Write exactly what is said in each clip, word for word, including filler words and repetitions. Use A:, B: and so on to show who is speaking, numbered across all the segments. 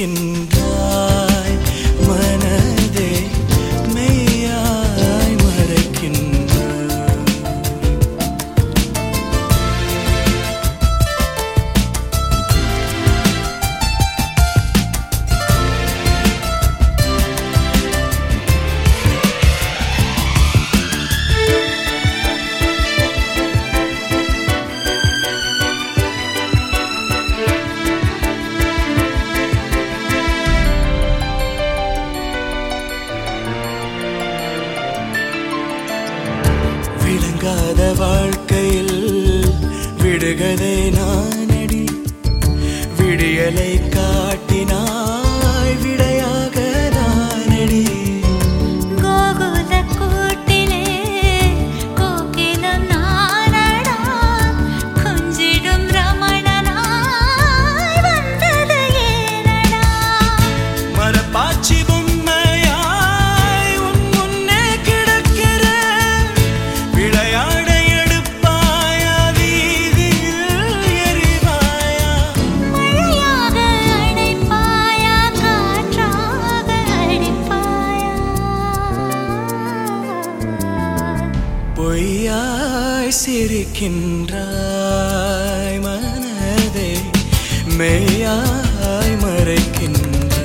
A: சிரிக்கின்றாய் மனதே மெய்யாய் மறைக்கின்றாய். விளங்காத வாழ்க்கையில் விடுகதை நானடி, விடியலை காட்டினாய் விடையாக நானடி.
B: கோகுல கூட்டிலே கோகிலம் நானடா, கொஞ்சிடும் ரமணனாய் வந்தது ஏனடா.
A: மரப்பாச்சி பொய்யாய் சிரிக்கின்றாய் மனதே மெய்யாய் மறைக்கின்றாய்.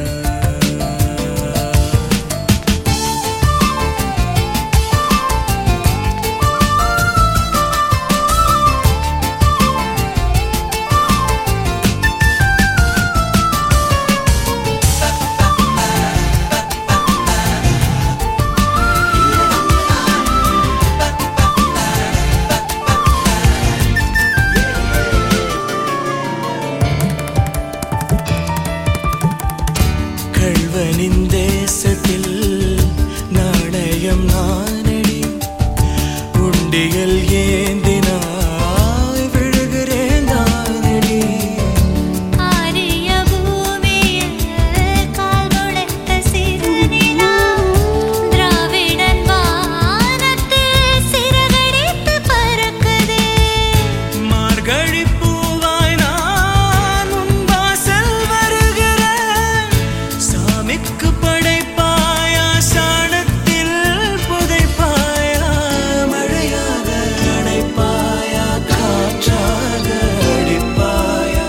A: கள்வனின் தேசத்தில் நாணயம் நானடி, உண்டியல் ஏந்தினாய் விழுகிறேன் தானடி.
B: ஆரிய பூமியில் கால் முளைத்த சிறுநிலா, திராவிடன் வானத்தில் சிறகடித்து பறக்குதே.
A: மார்கழி பூவாய் நான் உன் வாசல் வருகிறேன், சாமிக்கு படைப்பாயா சாணத்தில் புதைப்பாயா, மழையாக அடைப்பாயா காற்றாக அடிப்பாயா.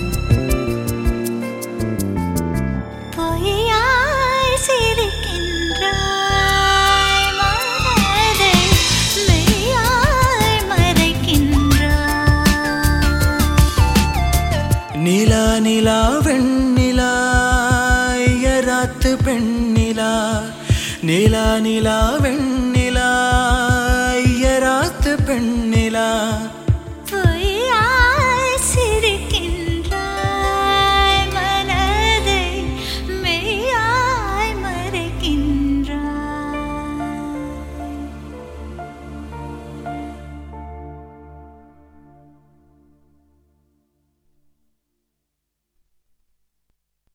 B: பொய்யாய் சிரிக்கின்றாய் மனதை மெய்யாய் மறைக்கின்றாய்.
A: நிலா நிலா வெண்ணிலா ராத்து பெண்ணிலா, நிலா நிலா வெண்ணிலா ராத்து பெண்